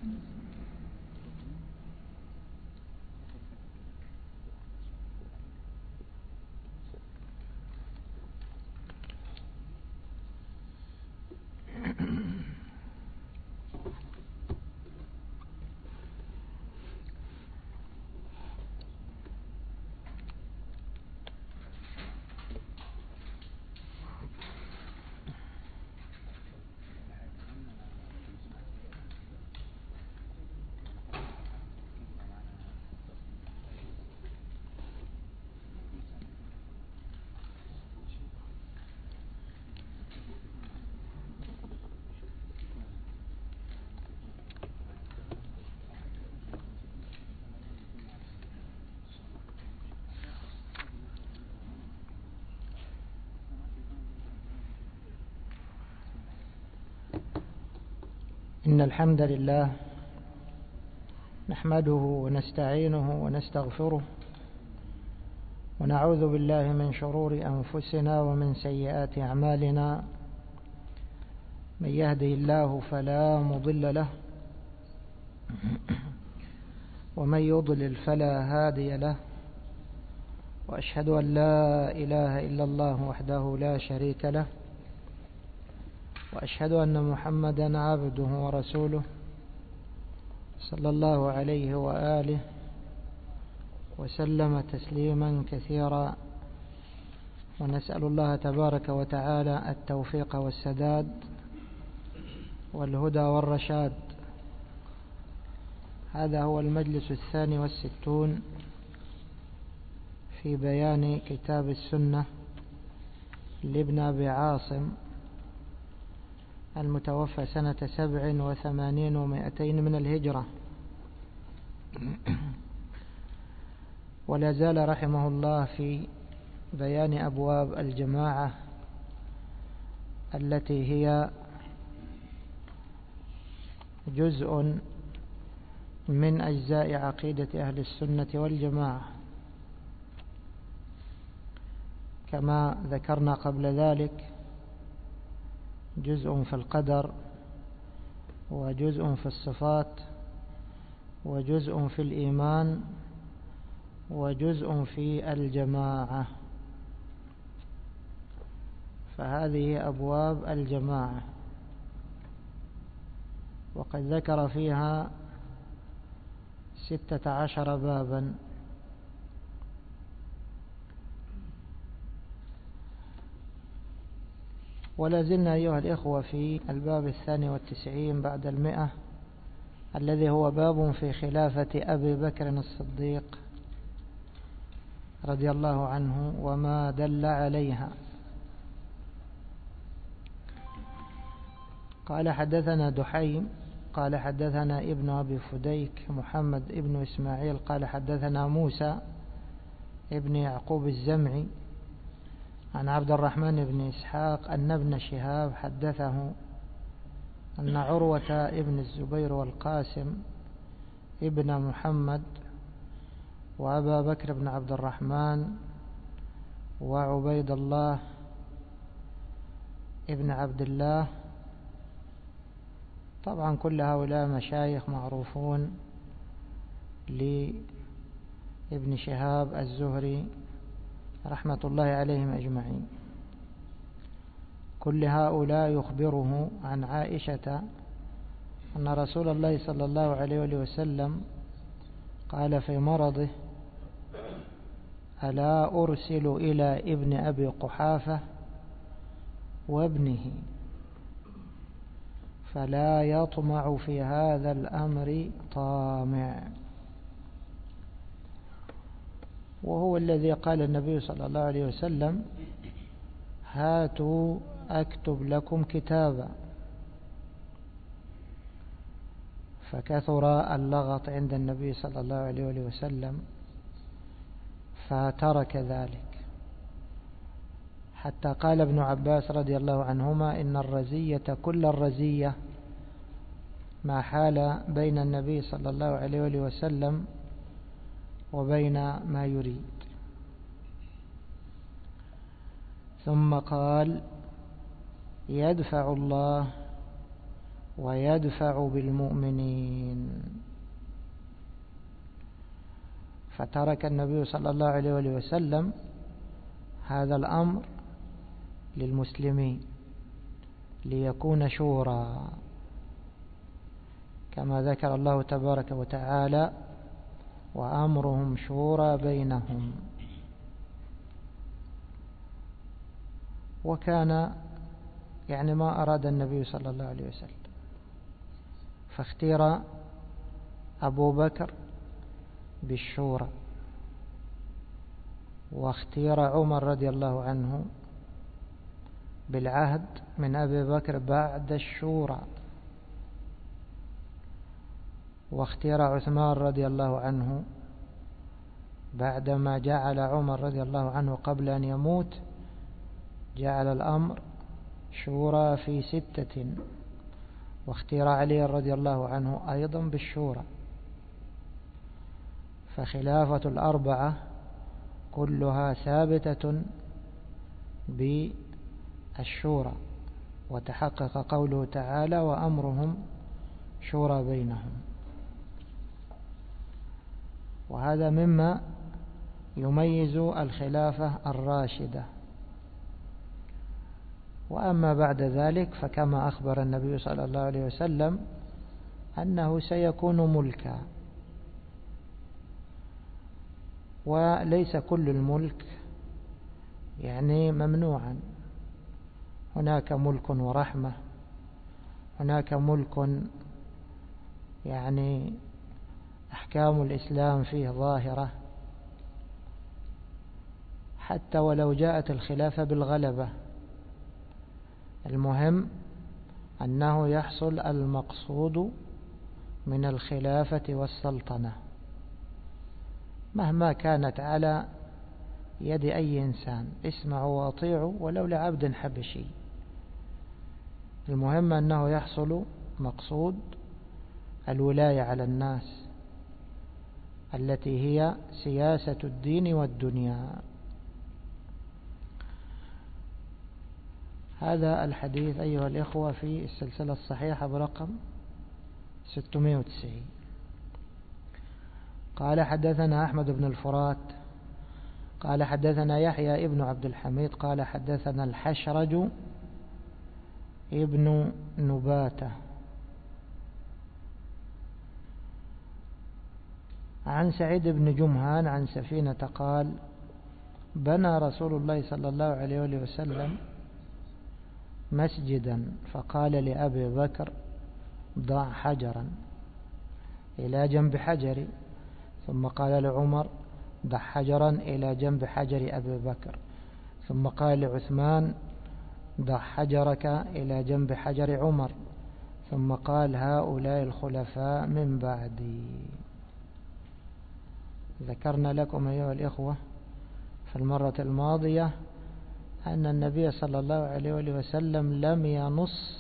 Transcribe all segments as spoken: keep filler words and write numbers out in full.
إن الحمد لله نحمده ونستعينه ونستغفره ونعوذ بالله من شرور أنفسنا ومن سيئات أعمالنا. من يهده الله فلا مضل له ومن يضلل فلا هادي له، وأشهد أن لا إله إلا الله وحده لا شريك له، وأشهد أن محمدا عبده ورسوله صلى الله عليه وآله وسلم تسليما كثيرا. ونسأل الله تبارك وتعالى التوفيق والسداد والهدى والرشاد. هذا هو المجلس الثاني والستون في بيان كتاب السنة لابن أبي عاصم المتوفى سنة سبع وثمانين ومائتين من الهجرة. ولا زال رحمه الله في بيان أبواب الجماعة التي هي جزء من أجزاء عقيدة أهل السنة والجماعة، كما ذكرنا قبل ذلك جزء في القدر، وجزء في الصفات، وجزء في الإيمان، وجزء في الجماعة. فهذه أبواب الجماعة، وقد ذكر فيها ستة عشر بابا. ولا زلنا أيها الإخوة في الباب الثاني والتسعين بعد المئة، الذي هو باب في خلافة أبي بكر الصديق رضي الله عنه وما دل عليها. قال حدثنا دحيم قال حدثنا ابن أبي فديك محمد ابن إسماعيل قال حدثنا موسى ابن يعقوب الزمعي عن عبد الرحمن بن إسحاق أن ابن شهاب حدثه أن عروة ابن الزبير والقاسم ابن محمد وأبا بكر بن عبد الرحمن وعبيد الله ابن عبد الله، طبعا كل هؤلاء مشايخ معروفون لابن شهاب الزهري رحمة الله عليهم أجمعين. كل هؤلاء يخبره عن عائشة أن رسول الله صلى الله عليه وسلم قال في مرضه: ألا أرسل إلى ابن أبي قحافة وابنه فلا يطمع في هذا الأمر طامع. وهو الذي قال النبي صلى الله عليه وسلم: هاتوا أكتب لكم كتابا. فكثر اللغط عند النبي صلى الله عليه وسلم فترك ذلك، حتى قال ابن عباس رضي الله عنهما: إن الرزية كل الرزية ما حال بين النبي صلى الله عليه وسلم وبين ما يريد. ثم قال: يدفع الله ويدفع بالمؤمنين. فترك النبي صلى الله عليه وسلم هذا الأمر للمسلمين ليكون شورى، كما ذكر الله تبارك وتعالى: وأمرهم شورى بينهم. وكان يعني ما أراد النبي صلى الله عليه وسلم، فاختير أبو بكر بالشورى، واختير عمر رضي الله عنه بالعهد من أبي بكر بعد الشورى، واختير عثمان رضي الله عنه بعدما جعل عمر رضي الله عنه قبل أن يموت، جعل الأمر شورى في ستة، واختير علي رضي الله عنه أيضا بالشورى. فخلافة الأربعة كلها ثابتة بالشورى، وتحقق قوله تعالى: وأمرهم شورى بينهم. وهذا مما يميز الخلافة الراشدة. وأما بعد ذلك فكما أخبر النبي صلى الله عليه وسلم أنه سيكون ملكا، وليس كل الملك يعني ممنوعا. هناك ملك ورحمة، هناك ملك يعني أحكام الإسلام فيه ظاهرة، حتى ولو جاءت الخلافة بالغلبة، المهم أنه يحصل المقصود من الخلافة والسلطنة مهما كانت على يد أي إنسان. اسمعوا واطيعوا ولو لعبد حبشي، المهم أنه يحصل مقصود الولاية على الناس التي هي سياسة الدين والدنيا. هذا الحديث أيها الإخوة في السلسلة الصحيحة برقم ستمائة وتسعين. قال: حدثنا أحمد بن الفرات قال حدثنا يحيى ابن عبد الحميد قال حدثنا الحشرج ابن نباتة عن سعيد بن جمهان عن سفينة قال: بنى رسول الله صلى الله عليه وسلم مسجدا، فقال لأبي بكر: ضع حجرا إلى جنب حجري، ثم قال لعمر: ضع حجرا إلى جنب حجر أبي بكر، ثم قال لعثمان: ضع حجرك إلى جنب حجر عمر، ثم قال: هؤلاء الخلفاء من بعدي. ذكرنا لكم أيها الإخوة في المرة الماضية أن النبي صلى الله عليه وسلم لم ينص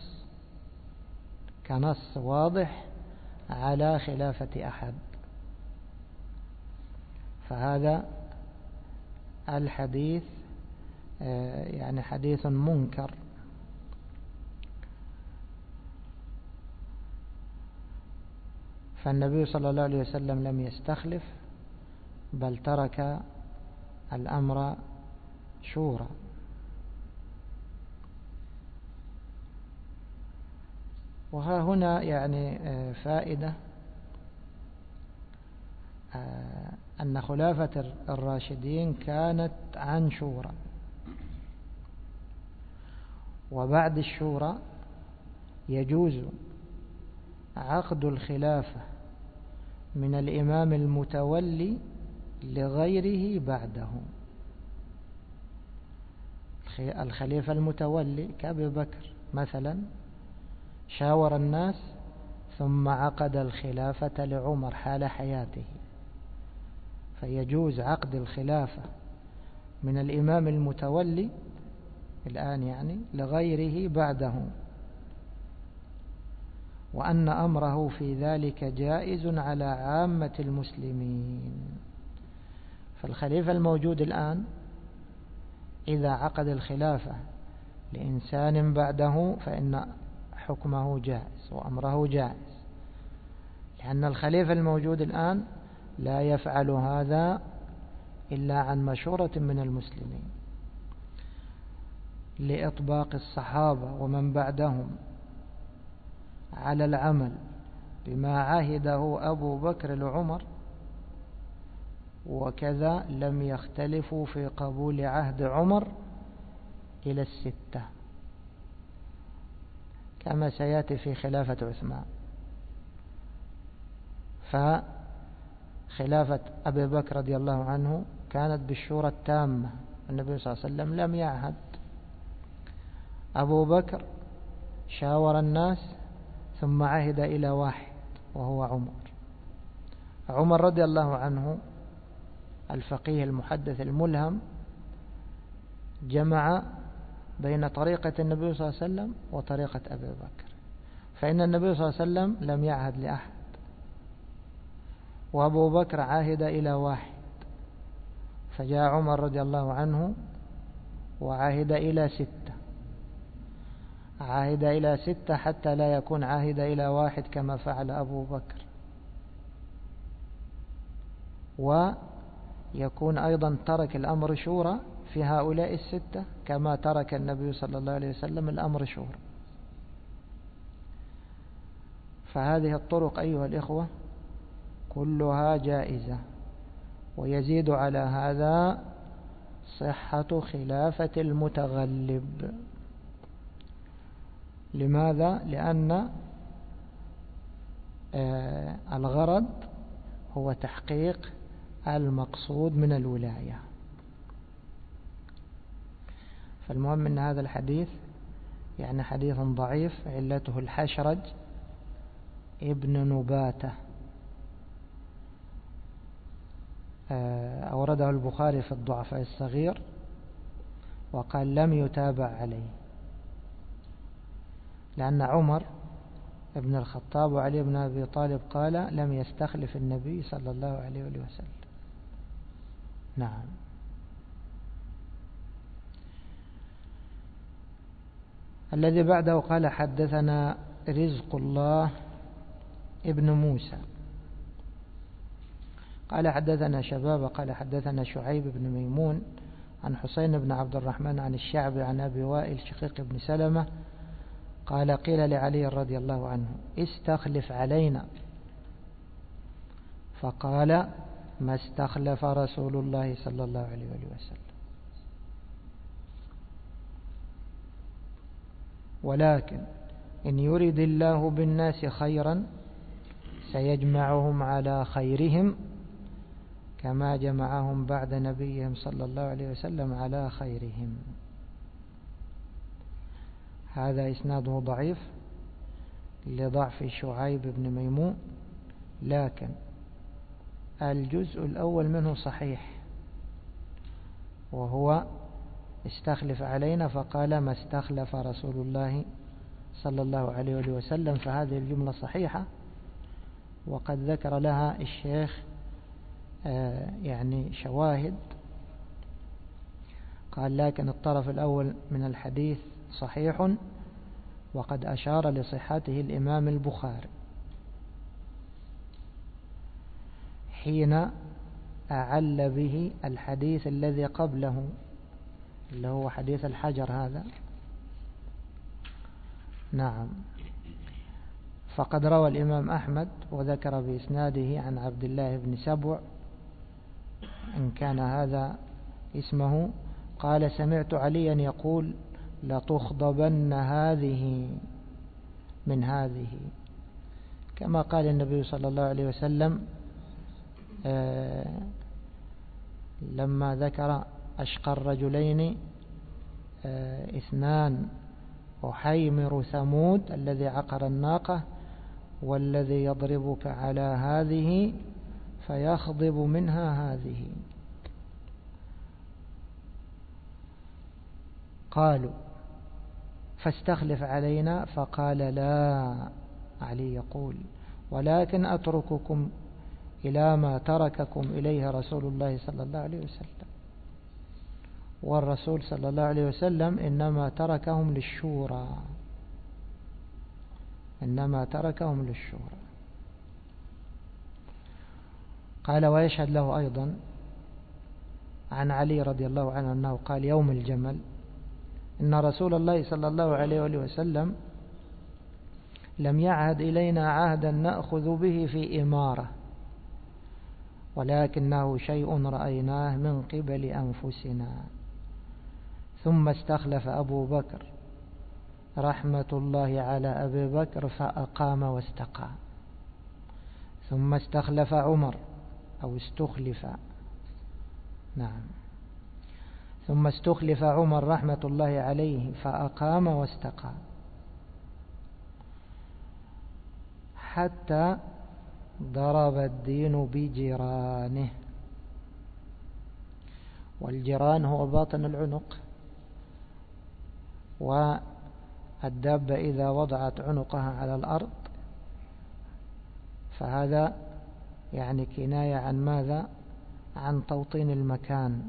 كنص واضح على خلافة أحد، فهذا الحديث يعني حديث منكر. فالنبي صلى الله عليه وسلم لم يستخلف، بل ترك الأمر شورى. وها هنا يعني فائدة أن خلافة الراشدين كانت عن شورى، وبعد الشورى يجوز عقد الخلافة من الإمام المتولي لغيره بعده. الخليفة المتولي كأبي بكر مثلا شاور الناس ثم عقد الخلافة لعمر حال حياته، فيجوز عقد الخلافة من الإمام المتولي الآن يعني لغيره بعده، وأن أمره في ذلك جائز على عامة المسلمين. فالخليفة الموجود الآن إذا عقد الخلافة لإنسان بعده فإن حكمه جائز وأمره جائز، لأن الخليفة الموجود الآن لا يفعل هذا إلا عن مشورة من المسلمين، لإطباق الصحابة ومن بعدهم على العمل بما عهده أبو بكر لعمر، وكذا لم يختلفوا في قبول عهد عمر إلى الستة كما سيأتي في خلافة عثمان. فخلافة أبي بكر رضي الله عنه كانت بالشورى التامة، النبي صلى الله عليه وسلم لم يعهد، أبو بكر شاور الناس ثم عهد إلى واحد وهو عمر. عمر رضي الله عنه الفقيه المحدث الملهم جمع بين طريقة النبي صلى الله عليه وسلم وطريقة أبي بكر، فإن النبي صلى الله عليه وسلم لم يعهد لأحد، وأبو بكر عاهد إلى واحد، فجاء عمر رضي الله عنه وعاهد إلى ستة، عاهد إلى ستة حتى لا يكون عاهد إلى واحد كما فعل أبو بكر، ويكون أيضا ترك الأمر شورى في هؤلاء الستة كما ترك النبي صلى الله عليه وسلم الأمر شورى. فهذه الطرق أيها الإخوة كلها جائزة، ويزيد على هذا صحة خلافة المتغلب. لماذا؟ لأن الغرض هو تحقيق المقصود من الولاية. فالمهم أن هذا الحديث يعني حديث ضعيف، علته الحشرج ابن نباتة، أورده البخاري في الضعفاء الصغير وقال لم يتابع عليه، لأن عمر ابن الخطاب وعلي بن أبي طالب قال لم يستخلف النبي صلى الله عليه وسلم. نعم. الذي بعده قال حدثنا رزق الله ابن موسى قال حدثنا شباب قال حدثنا شعيب بن ميمون عن حسين بن عبد الرحمن عن الشعبي عن أبي وائل شقيق بن سلمة قال قيل لعلي رضي الله عنه استخلف علينا، فقال ما استخلف رسول الله صلى الله عليه وسلم، ولكن إن يريد الله بالناس خيرا سيجمعهم على خيرهم كما جمعهم بعد نبيهم صلى الله عليه وسلم على خيرهم. هذا إسناده ضعيف لضعف شعيب بن ميمون، لكن الجزء الأول منه صحيح، وهو استخلف علينا فقال ما استخلف رسول الله صلى الله عليه وسلم، فهذه الجملة صحيحة، وقد ذكر لها الشيخ يعني شواهد، قال لكن الطرف الأول من الحديث صحيح، وقد أشار لصحته الإمام البخاري حين أعل به الحديث الذي قبله اللي هو حديث الحجر هذا. نعم. فقد روى الإمام أحمد وذكر بإسناده عن عبد الله بن سبع إن كان هذا اسمه، قال سمعت عليا يقول لتخضبن هذه من هذه، كما قال النبي صلى الله عليه وسلم آه لما ذكر أشقى الرجلين آه اثنان أحيمر ثمود الذي عقر الناقة والذي يضربك على هذه فيخضب منها هذه. قالوا فاستخلف علينا، فقال لا، علي يقول ولكن أترككم إلى ما ترككم إليه رسول الله صلى الله عليه وسلم، والرسول صلى الله عليه وسلم إنما تركهم للشورى. إنما تركهم للشورى. قال ويشهد له أيضا عن علي رضي الله عنه أنه قال يوم الجمل إن رسول الله صلى الله عليه وسلم لم يعهد إلينا عهدا نأخذ به في إمارة، ولكنه شيء رأيناه من قبل أنفسنا. ثم استخلف أبو بكر رحمة الله على أبي بكر فأقام واستقام. ثم استخلف عمر أو استخلف نعم ثم استخلف عمر رحمة الله عليه فأقام واستقام حتى ضرب الدين بجيرانه. والجيران هو باطن العنق، والدابة إذا وضعت عنقها على الأرض فهذا يعني كناية عن ماذا؟ عن توطين المكان.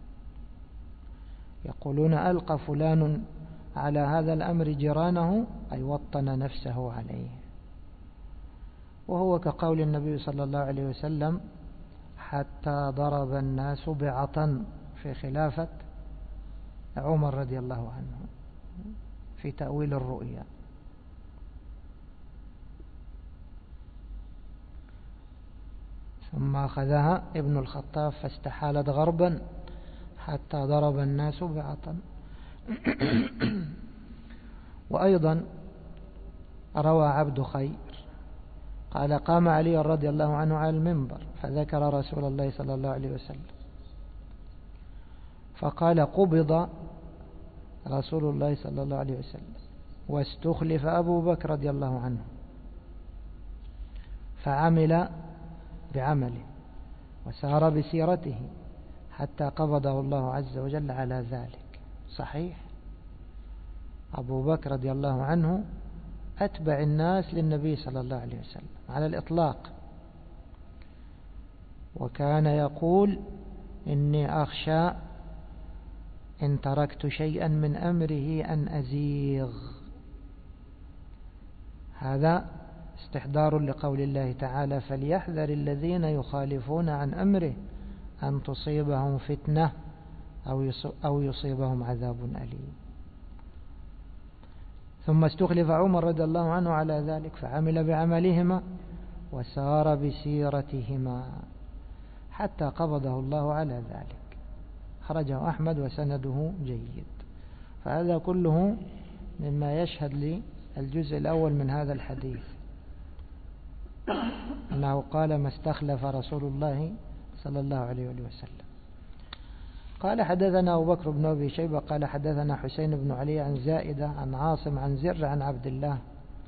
يقولون ألقى فلان على هذا الأمر جيرانه أي وطن نفسه عليه، وهو كقول النبي صلى الله عليه وسلم حتى ضرب الناس بعطن في خلافة عمر رضي الله عنه في تأويل الرؤيا. ثم أخذها ابن الخطاب فاستحالت غربا حتى ضرب الناس بعطن. وأيضا روى عبد خير قال قام علي رضي الله عنه على المنبر فذكر رسول الله صلى الله عليه وسلم فقال قبض رسول الله صلى الله عليه وسلم واستخلف أبو بكر رضي الله عنه فعمل بعمله وسار بسيرته حتى قبضه الله عز وجل على ذلك. صحيح أبو بكر رضي الله عنه أتبع الناس للنبي صلى الله عليه وسلم على الإطلاق، وكان يقول إني أخشى إن تركت شيئا من أمره أن أزيغ. هذا استحضار لقول الله تعالى فليحذر الذين يخالفون عن أمره أن تصيبهم فتنة أو يصيبهم عذاب أليم. ثم استخلف عمر رضي الله عنه على ذلك فعمل بعملهما وسار بسيرتهما حتى قبضه الله على ذلك. خرجه أحمد وسنده جيد. فهذا كله مما يشهد للجزء الأول من هذا الحديث أنه قال ما استخلف رسول الله صلى الله عليه وسلم. قال حدثنا أبو بكر بن أبي شيبة قال حدثنا حسين بن علي عن زائدة عن عاصم عن زر عن عبد الله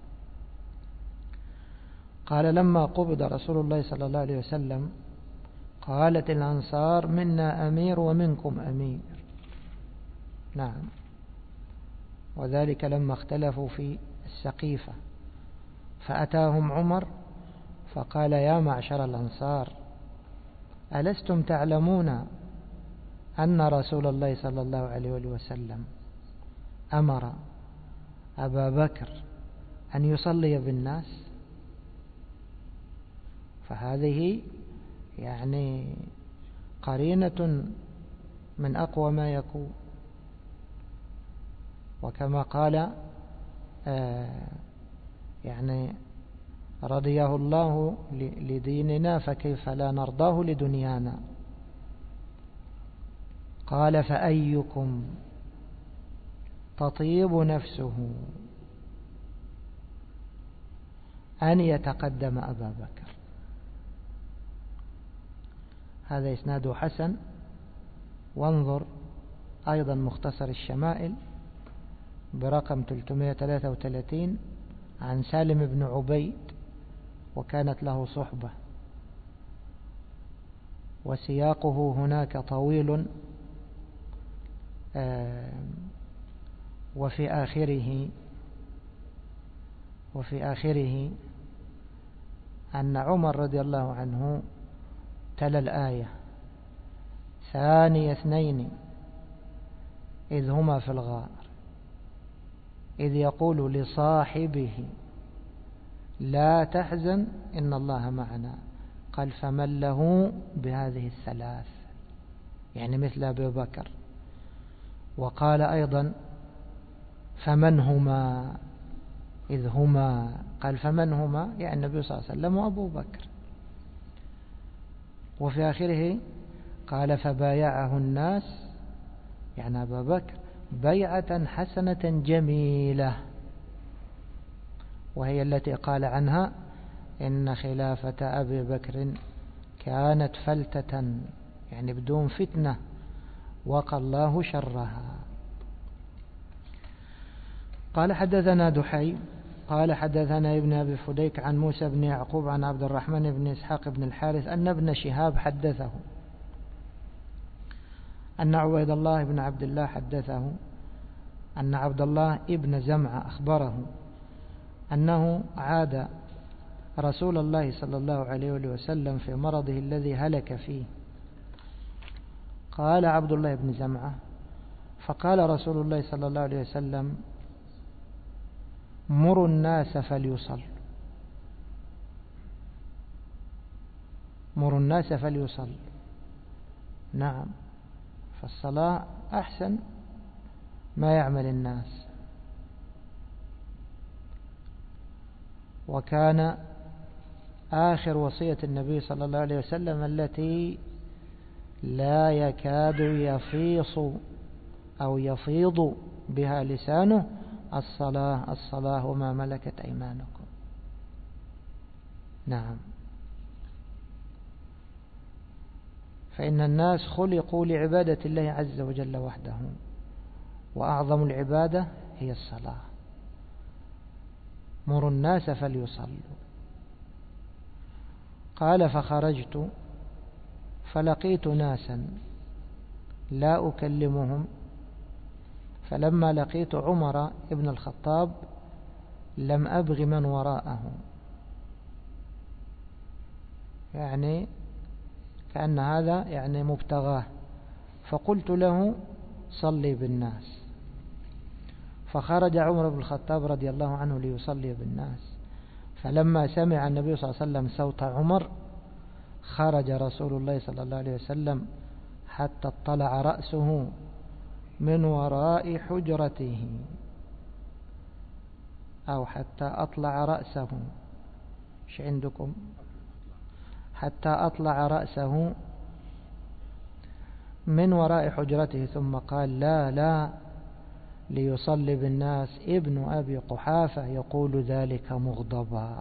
قال لما قبض رسول الله صلى الله عليه وسلم قالت الأنصار منا أمير ومنكم أمير. نعم، وذلك لما اختلفوا في السقيفة فأتاهم عمر فقال يا معشر الأنصار ألستم تعلمون أن رسول الله صلى الله عليه وسلم أمر أبا بكر أن يصلي بالناس؟ فهذه يعني قرينة من أقوى ما يكون. وكما قال آه يعني رضيه الله لديننا فكيف لا نرضاه لدنيانا. قال فأيكم تطيب نفسه أن يتقدم أبا بكر. هذا إسناده حسن. وانظر أيضا مختصر الشمائل برقم ثلاثمائة وثلاثة وثلاثين عن سالم بن عبيد وكانت له صحبة، وسياقه هناك طويل وفي آخره وفي آخره أن عمر رضي الله عنه تلا الآية ثاني اثنين إذ هما في الغار إذ يقول لصاحبه لا تحزن إن الله معنا. قال فمن له بهذه الثلاث، يعني مثل أبي بكر. وقال أيضا فمن هما، إذ هما، قال فمن هما، يعني النبي صلى الله عليه وسلم وأبو بكر. وفي آخره قال فبايعه الناس، يعني أبا بكر، بيعة حسنة جميلة، وهي التي قال عنها إن خلافة أبي بكر كانت فلتة، يعني بدون فتنة، وقى الله شرها. قال حدثنا دحيم قال حدثنا ابن أبي فديك عن موسى بن يعقوب عن عبد الرحمن بن إسحاق بن الحارث أن ابن شهاب حدثه أن عبيد الله بن عبد الله حدثه أن عبد الله ابن زمعة أخبره أنه عاد رسول الله صلى الله عليه وسلم في مرضه الذي هلك فيه. قال عبد الله بن زمعة فقال رسول الله صلى الله عليه وسلم مروا الناس فليصلوا، مروا الناس فليصلوا. نعم، فالصلاة أحسن ما يعمل الناس. وكان آخر وصية النبي صلى الله عليه وسلم التي لا يكاد يفيص أو يفيض بها لسانه الصلاة الصلاة وما ملكت أيمانكم. نعم، فإن الناس خلقوا لعبادة الله عز وجل وحده، وأعظم العبادة هي الصلاة. مروا الناس فليصلوا. قال فخرجت فلقيت ناسا لا أكلمهم، فلما لقيت عمر ابن الخطاب لم أبغ من وراءه، يعني كأن هذا يعني مبتغاه، فقلت له صلي بالناس. فخرج عمر بن الخطاب رضي الله عنه ليصلي بالناس، فلما سمع النبي صلى الله عليه وسلم صوت عمر خرج رسول الله صلى الله عليه وسلم حتى اطلع رأسه من وراء حجرته، أو حتى أطلع رأسه، إيش عندكم؟ حتى أطلع رأسه من وراء حجرته، ثم قال لا لا ليصلي بالناس ابن أبي قحافة يقول ذلك مغضبا.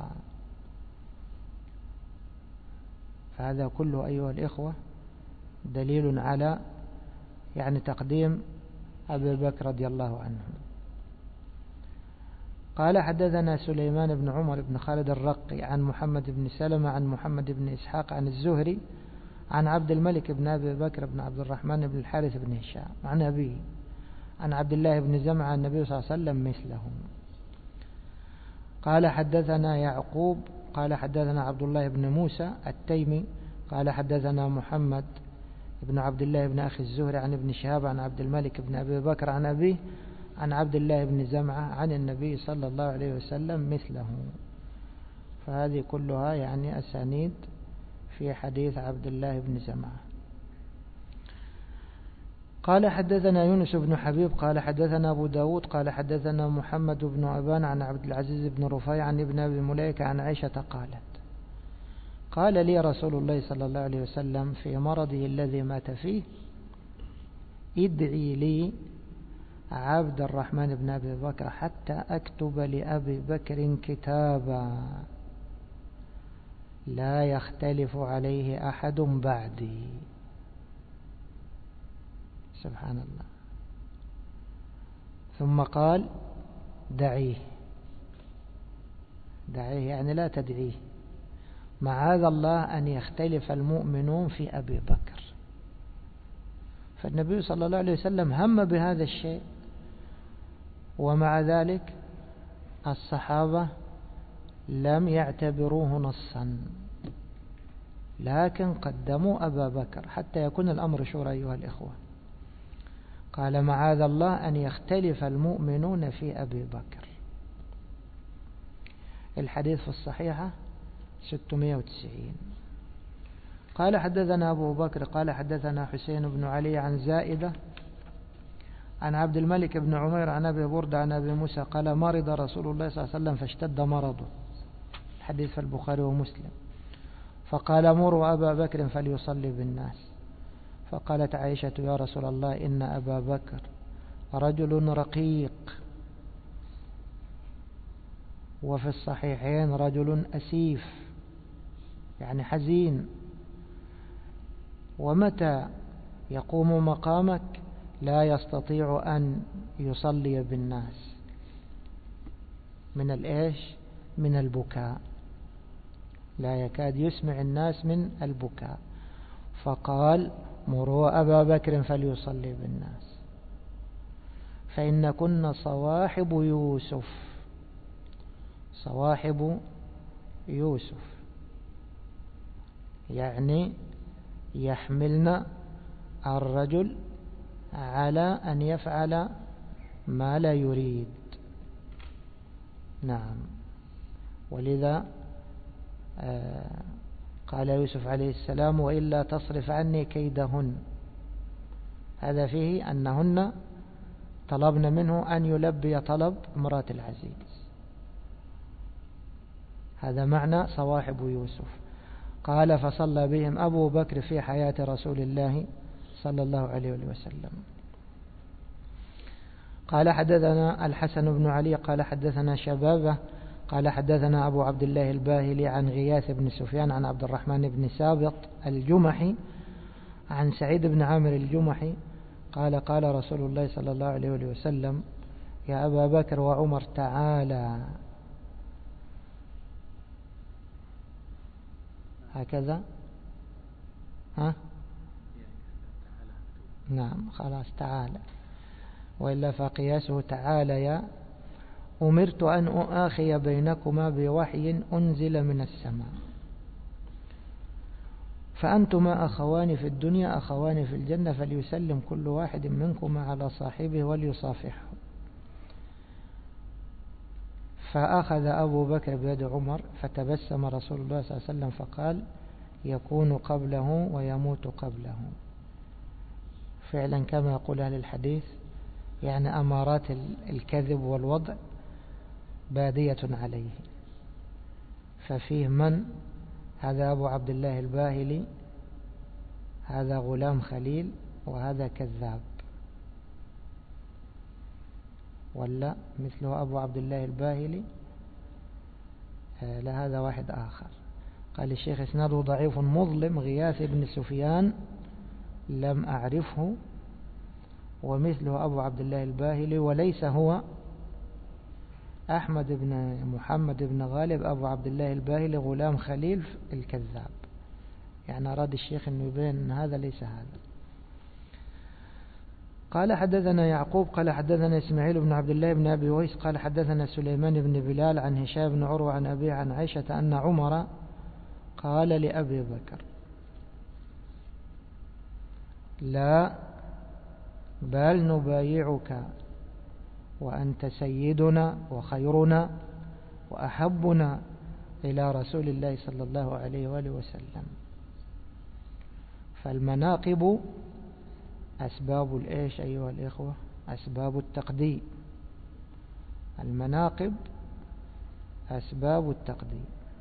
فهذا كله أيها الإخوة دليل على يعني تقديم أبي بكر رضي الله عنه. قال حدثنا سليمان بن عمر بن خالد الرقي عن محمد بن سلمة عن محمد بن إسحاق عن الزهري عن عبد الملك بن أبي بكر بن عبد الرحمن بن الحارث بن هشام عن أبيه عن عبد الله بن زمعة النبي صلى الله عليه وسلم مثله. قال حدثنا يعقوب قال حدثنا عبد الله بن موسى التيمي قال حدثنا محمد بن عبد الله بن أخي الزهري عن ابن شهاب عن عبد الملك بن أبي بكر عن أبيه عن عبد الله بن زمعة عن النبي صلى الله عليه وسلم مثله. فهذه كلها يعني أسانيد في حديث عبد الله بن زمعة. قال حدثنا يونس بن حبيب قال حدثنا أبو داود قال حدثنا محمد بن أبان عن عبد العزيز بن رفيع عن ابن أبي مليكة عن عائشة قالت قال لي رسول الله صلى الله عليه وسلم في مرضه الذي مات فيه ادعي لي عبد الرحمن بن أبي بكر حتى أكتب لأبي بكر كتابا لا يختلف عليه أحد بعدي. سبحان الله. ثم قال دعيه، دعيه يعني لا تدعيه، معاذ الله أن يختلف المؤمنون في أبي بكر. فالنبي صلى الله عليه وسلم هم بهذا الشيء، ومع ذلك الصحابة لم يعتبروه نصا، لكن قدموا أبا بكر حتى يكون الأمر شورى أيها الإخوة. قال معاذ الله أن يختلف المؤمنون في أبي بكر، الحديث في الصحيحة ستمائة وتسعين. قال حدثنا أبو بكر قال حدثنا حسين بن علي عن زائدة عن عبد الملك بن عمير عن أبي بردة عن أبي موسى قال مرض رسول الله صلى الله عليه وسلم فاشتد مرضه، الحديث في البخاري ومسلم، فقال مروا أبا بكر فليصلي بالناس. فقالت عائشة يا رسول الله إن أبا بكر رجل رقيق، وفي الصحيحين رجل أسيف يعني حزين، ومتى يقوم مقامك لا يستطيع أن يصلي بالناس من الإيش من البكاء، لا يكاد يسمع الناس من البكاء. فقال مروا أبا بكر فليصلي بالناس فإن كنا صواحب يوسف، صواحب يوسف يعني يحملنا الرجل على أن يفعل ما لا يريد. نعم، ولذا قال يوسف عليه السلام وإلا تصرف عني كيدهن، هذا فيه أنهن طلبنا منه أن يلبي طلب امرأة العزيز، هذا معنى صواحب يوسف. قال فصلى بهم أبو بكر في حياة رسول الله صلى الله عليه وسلم. قال حدثنا الحسن بن علي قال حدثنا شبابه قال حدثنا أبو عبد الله الباهلي عن غياث بن سفيان عن عبد الرحمن بن سابط الجمحي عن سعيد بن عامر الجمحي قال قال رسول الله صلى الله عليه وسلم يا أبا بكر وعمر تعالى، هكذا ها نعم خلاص تعالى، وإلا فقياسه تعالى يا أمرت أن أؤاخي بينكما بوحي أنزل من السماء، فأنتما أخوان في الدنيا أخوان في الجنة، فليسلم كل واحد منكما على صاحبه وليصافحه. فأخذ أبو بكر بيد عمر فتبسم رسول الله صلى الله عليه وسلم فقال يكون قبله ويموت قبله. فعلا كما يقول أهل الحديث يعني أمارات الكذب والوضع بادية عليه. ففيه من هذا أبو عبد الله الباهلي، هذا غلام خليل، وهذا كذاب، ولا مثله أبو عبد الله الباهلي لا هذا واحد آخر. قال الشيخ اسناده ضعيف مظلم غياث بن سفيان لم أعرفه، ومثله أبو عبد الله الباهلي، وليس هو أحمد بن محمد بن غالب أبو عبد الله الباهلي غلام خليل الكذاب، يعني أراد الشيخ أن يبين أن هذا ليس هذا. قال حدثنا يعقوب قال حدثنا إسماعيل بن عبد الله بن أبي ويس قال حدثنا سليمان بن بلال عن هشام بن عروة عن أبي عن عائشة أن عمر قال لأبي بكر لا بل نبايعك وأنت سيدنا وخيرنا وأحبنا إلى رسول الله صلى الله عليه وآله وسلم. فالمناقب أسباب الإيش أيها الإخوة؟ أسباب التقديم. المناقب أسباب التقديم.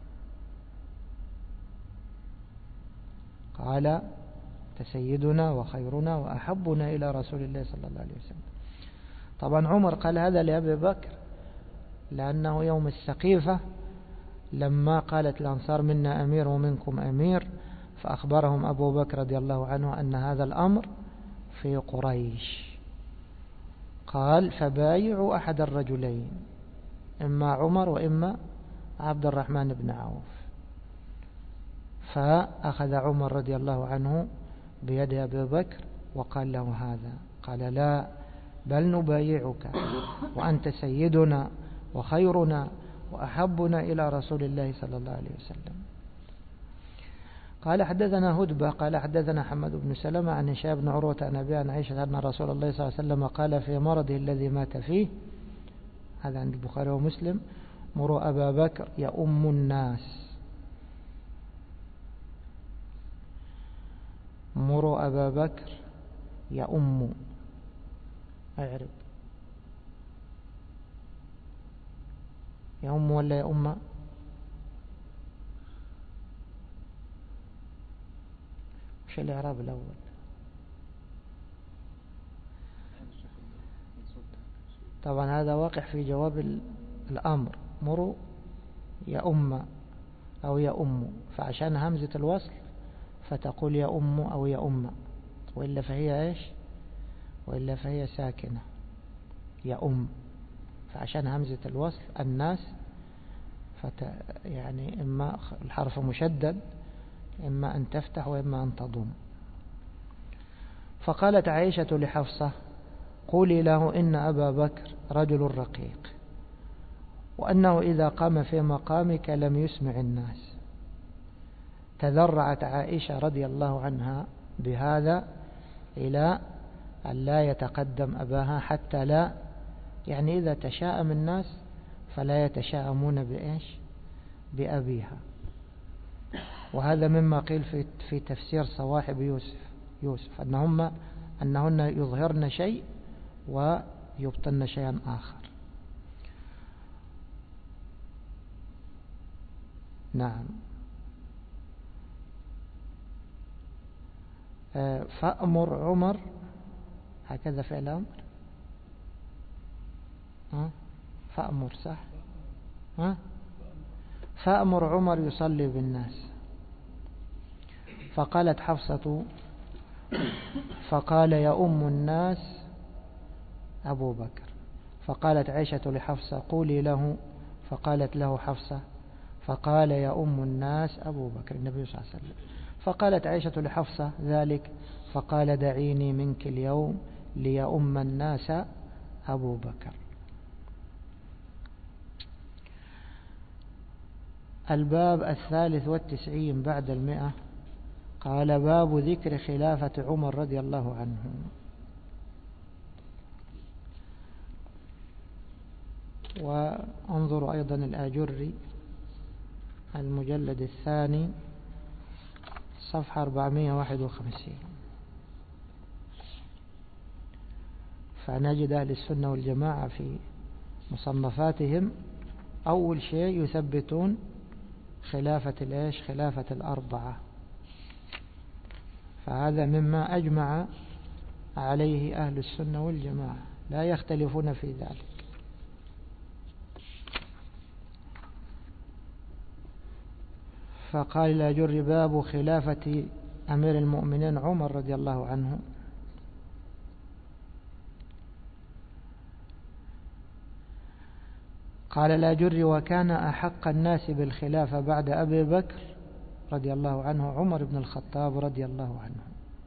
قال تسيدنا وخيرنا وأحبنا إلى رسول الله صلى الله عليه وسلم. طبعا عمر قال هذا لأبي بكر لأنه يوم السقيفة لما قالت الأنصار منا أمير ومنكم أمير، فأخبرهم أبو بكر رضي الله عنه أن هذا الأمر في قريش. قال فبايعوا أحد الرجلين، إما عمر وإما عبد الرحمن بن عوف. فأخذ عمر رضي الله عنه بيد أبي بكر وقال له هذا، قال لا بل نبايعك وأنت سيدنا وخيرنا وأحبنا إلى رسول الله صلى الله عليه وسلم. قال حدثنا هدبة قال حدثنا حمد بن سلمة عن هشام بن عروة عن أبي عن عائشة أن رسول الله صلى الله عليه وسلم قال في مرضه الذي مات فيه، هذا عند البخاري ومسلم: مروا أبا بكر يؤم الناس، مروا أبا بكر يؤم، أعرب يؤم ولا يؤم؟ وش الإعراب الأول؟ طبعا هذا واقع في جواب الأمر، مروا يؤم أو يؤم، فعشان همزة الوصل فتقول يؤم أو يؤم، وإلا فهي إيش؟ وإلا فهي ساكنة يؤم، فعشان همزة الوصل الناس فت يعني إما الحرف مشدد إما أن تفتح وإما أن تضم. فقالت عائشة لحفصة قولي له إن أبا بكر رجل رقيق، وأنه إذا قام في مقامك لم يسمع الناس. تذرعت عائشة رضي الله عنها بهذا إلى أن لا يتقدم أباها حتى لا، يعني إذا تشاءم الناس فلا يتشاءمون بإيش؟ بأبيها. وهذا مما قيل في في تفسير صواحب يوسف يوسف أنهم أنهن يظهرن شيء ويبطن شيئا آخر. نعم. فأمر عمر، هكذا فعل أمر، ها فأمر صح، ها فأمر عمر يصلي بالناس. فقالت حفصة فقال يؤم الناس أبو بكر. فقالت عائشة لحفصة قولي له، فقالت له حفصة فقال يؤم الناس أبو بكر النبي صلى الله عليه وسلم. فقالت عائشة لحفصة ذلك فقال دعيني منك اليوم ليؤم الناس أبو بكر. الباب الثالث والتسعين بعد المئة. قال باب ذكر خلافة عمر رضي الله عنه. وانظروا أيضا الآجري المجلد الثاني صفحة أربعمائة وواحد وخمسين. فنجد أهل السنة والجماعة في مصنفاتهم أول شيء يثبتون خلافة الإيش؟ خلافة الأربعة. فهذا مما أجمع عليه أهل السنة والجماعة، لا يختلفون في ذلك. فقال لا جر باب خلافة أمير المؤمنين عمر رضي الله عنه. قال لا جر وكان أحق الناس بالخلافة بعد أبي بكر رضي الله عنه عمر بن الخطاب رضي الله عنه،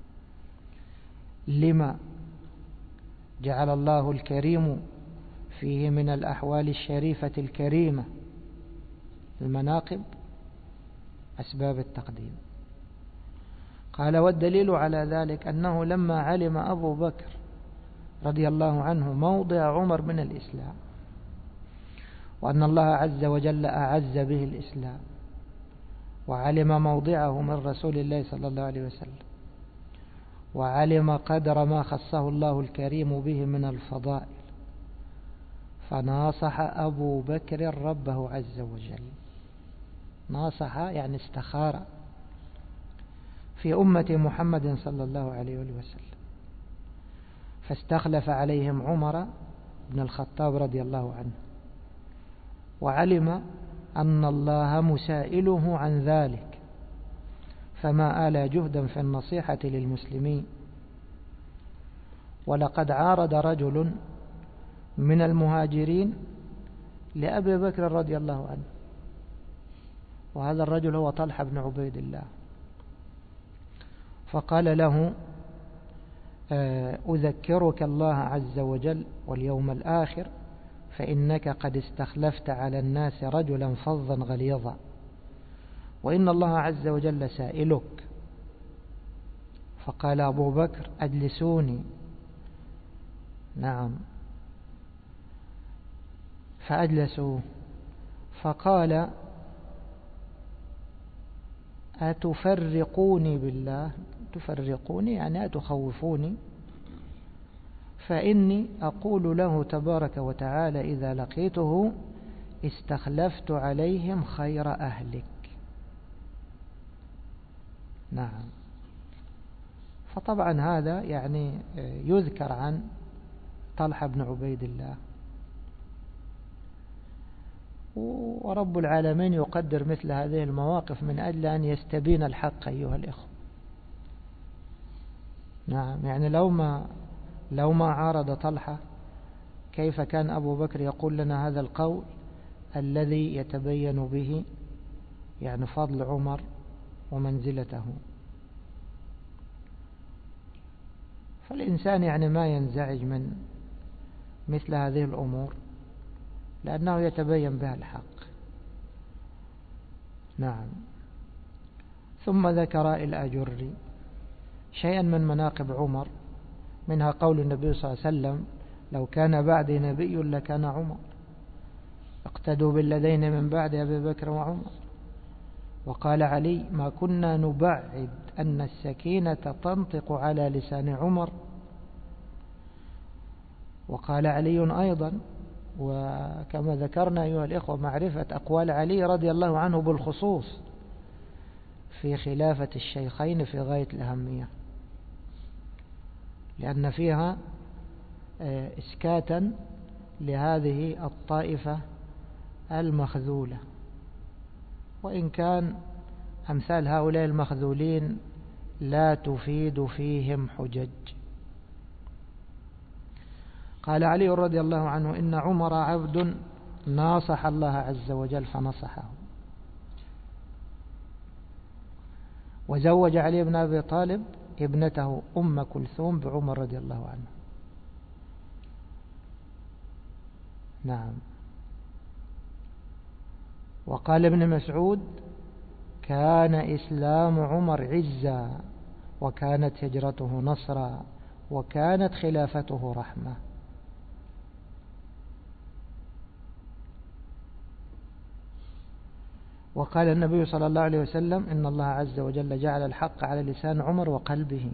لما جعل الله الكريم فيه من الأحوال الشريفة الكريمة المناقب أسباب التقديم. قال والدليل على ذلك أنه لما علم أبو بكر رضي الله عنه موضع عمر من الإسلام، وأن الله عز وجل أعز به الإسلام، وعلم موضعه من رسول الله صلى الله عليه وسلم، وعلم قدر ما خصه الله الكريم به من الفضائل، فناصح أبو بكر ربه عز وجل. ناصح يعني استخار في أمة محمد صلى الله عليه وسلم، فاستخلف عليهم عمر بن الخطاب رضي الله عنه، وعلم أن الله مسائله عن ذلك، فما آل جهدا في النصيحة للمسلمين. ولقد عارض رجل من المهاجرين لأبي بكر رضي الله عنه، وهذا الرجل هو طلحة بن عبيد الله، فقال له أذكرك الله عز وجل واليوم الآخر، فإنك قد استخلفت على الناس رجلا فظا غليظا، وإن الله عز وجل سائلك. فقال أبو بكر أجلسوني. نعم، فأجلسوا، فقال أتفرقوني بالله، تفرقوني يعني أتخوفوني، فإني أقول له تبارك وتعالى إذا لقيته استخلفت عليهم خير أهلك. نعم. فطبعا هذا يعني يذكر عن طلحة بن عبيد الله، ورب العالمين يقدر مثل هذه المواقف من أجل أن يستبين الحق أيها الإخوة. نعم. يعني لو ما لو ما عارض طلحة كيف كان أبو بكر يقول لنا هذا القول الذي يتبين به يعني فضل عمر ومنزلته. فالإنسان يعني ما ينزعج من مثل هذه الأمور لأنه يتبين بها الحق. نعم. ثم ذكر الآجري شيئا من مناقب عمر، منها قول النبي صلى الله عليه وسلم لو كان بعدي نبي لكان عمر، اقتدوا بالذين من بعد أبي بكر وعمر. وقال علي ما كنا نبعد أن السكينة تنطق على لسان عمر. وقال علي أيضا، وكما ذكرنا أيها الإخوة معرفة أقوال علي رضي الله عنه بالخصوص في خلافة الشيخين في غاية الأهمية، لأن فيها إسكاتا لهذه الطائفة المخذولة، وإن كان أمثال هؤلاء المخذولين لا تفيد فيهم حجج. قال علي رضي الله عنه إن عمر عبد ناصح الله عز وجل فنصحه. وزوج علي بن أبي طالب ابنته أم كلثوم بعمر رضي الله عنه. نعم. وقال ابن مسعود كان إسلام عمر عزا، وكانت هجرته نصرا، وكانت خلافته رحمة. وقال النبي صلى الله عليه وسلم إن الله عز وجل جعل الحق على لسان عمر وقلبه.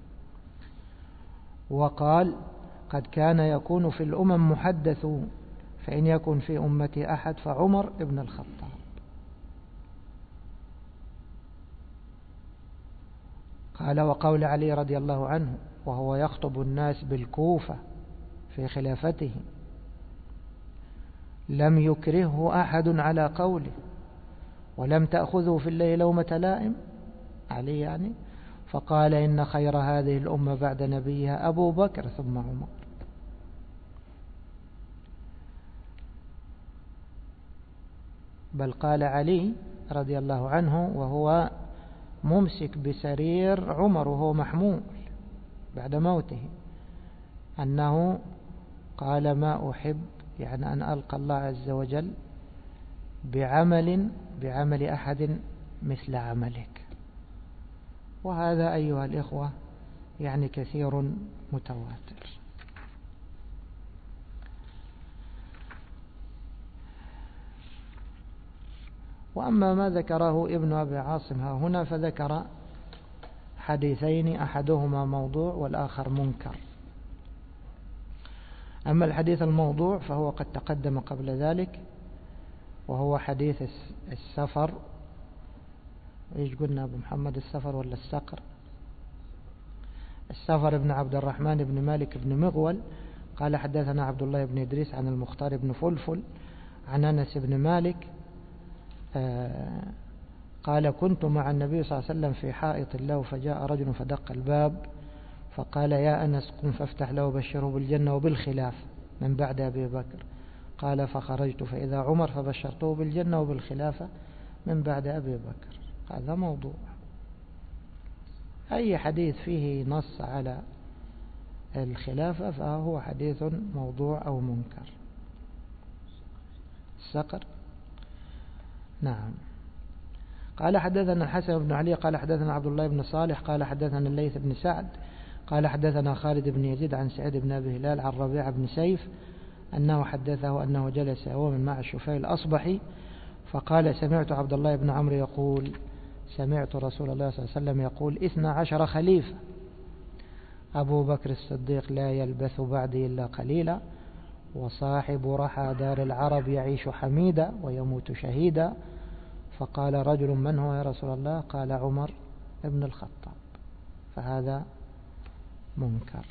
وقال قد كان يكون في الأمم محدث، فإن يكن في أمتي أحد فعمر ابن الخطاب. قال وقول علي رضي الله عنه وهو يخطب الناس بالكوفة في خلافته لم يكرهه أحد على قوله ولم تأخذه في الليل لومة لائم، علي يعني، فقال إن خير هذه الأمة بعد نبيها أبو بكر ثم عمر. بل قال علي رضي الله عنه وهو ممسك بسرير عمر وهو محمول بعد موته أنه قال ما أحب يعني أن ألقى الله عز وجل بعمل بعمل أحد مثل عملك. وهذا أيها الإخوة يعني كثير متواتر. وأما ما ذكره ابن أبي عاصم ها هنا فذكر حديثين أحدهما موضوع والآخر منكر. أما الحديث الموضوع فهو قد تقدم قبل ذلك، وهو حديث السفر. إيش قلنا أبو محمد، السفر ولا السقر؟ السفر بن عبد الرحمن بن مالك بن مغول قال حدثنا عبد الله بن إدريس عن المختار بن فلفل عن أنس بن مالك قال كنت مع النبي صلى الله عليه وسلم في حائط له فجاء رجل فدق الباب فقال يا أنس قم فافتح له وبشره بالجنة وبالخلاف من بعد أبي بكر. قال فخرجت فإذا عمر فبشرته بالجنة وبالخلافة من بعد أبي بكر. هذا موضوع. أي حديث فيه نص على الخلافة فهو حديث موضوع أو منكر. السقر. نعم. قال حدثنا الحسن بن علي قال حدثنا عبد الله بن صالح قال حدثنا الليث بن سعد قال حدثنا خالد بن يزيد عن سعيد بن أبي هلال عن ربيع بن سيف أنه حدثه أنه جلس يوما مع الشفاء الأصبحي فقال سمعت عبد الله بن عمرو يقول سمعت رسول الله صلى الله عليه وسلم يقول اثنا عشر خليفة، أبو بكر الصديق لا يلبث بعدي إلا قليلا، وصاحب رحى دار العرب يعيش حميدا ويموت شهيدا. فقال رجل من هو يا رسول الله؟ قال عمر ابن الخطاب. فهذا منكر.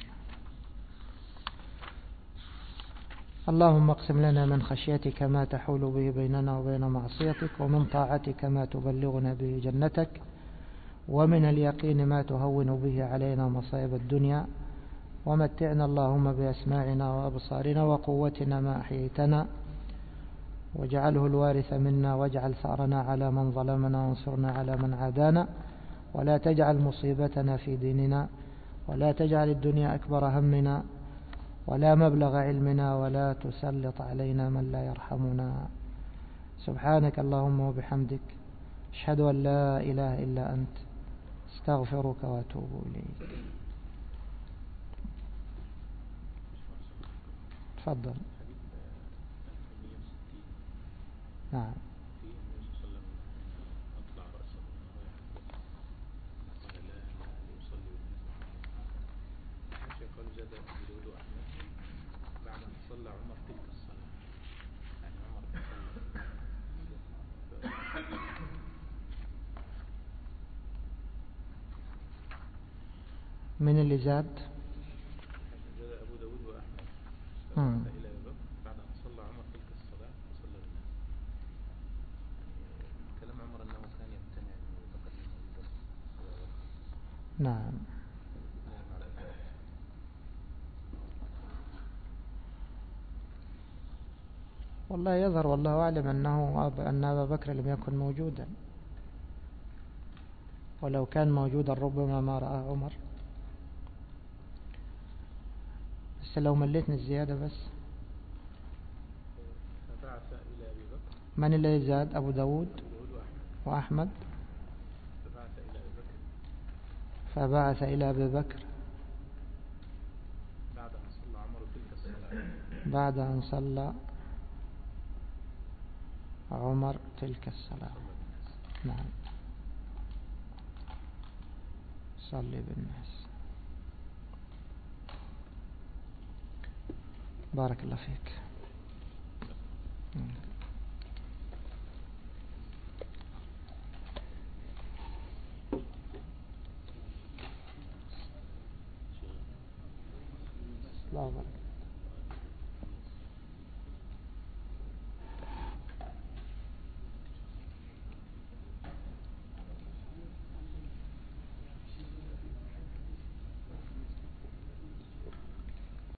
اللهم اقسم لنا من خشيتك ما تحول به بيننا وبين معصيتك، ومن طاعتك ما تبلغنا به جنتك، ومن اليقين ما تهون به علينا مصائب الدنيا، ومتعنا اللهم بأسماعنا وأبصارنا وقوتنا ما أحييتنا، واجعله الوارث منا، واجعل ثأرنا على من ظلمنا، وانصرنا على من عادانا، ولا تجعل مصيبتنا في ديننا، ولا تجعل الدنيا أكبر همنا، ولا مبلغ علمنا، ولا تسلط علينا من لا يرحمنا. سبحانك اللهم وبحمدك، أشهد أن لا إله إلا أنت، استغفرك واتوب إليك. تفضل. نعم. من اللي زاد؟ أبو داود وأحمد إلى أبي بكر بعد أن صلى عمر تلك الصلاة وصلى بالناس. كلام عمر أنه كان يمتنع من أبي بكر. نعم. والله يظهر والله أعلم أنه أن أبا بكر لم يكن موجودا، ولو كان موجودا ربما ما رأى عمر. بس لو مليتني الزيادة بس. فبعث إلى أبي بكر. من الذي زاد؟ أبو داود وأحمد. فبعث إلى أبي بكر. فبعث إلى أبي بكر بعد أن صلى عمر تلك الصلاة. بعد أن صلى عمر تلك الصلاة. نعم. صلي بالناس. بارك الله فيك. الله أكبر.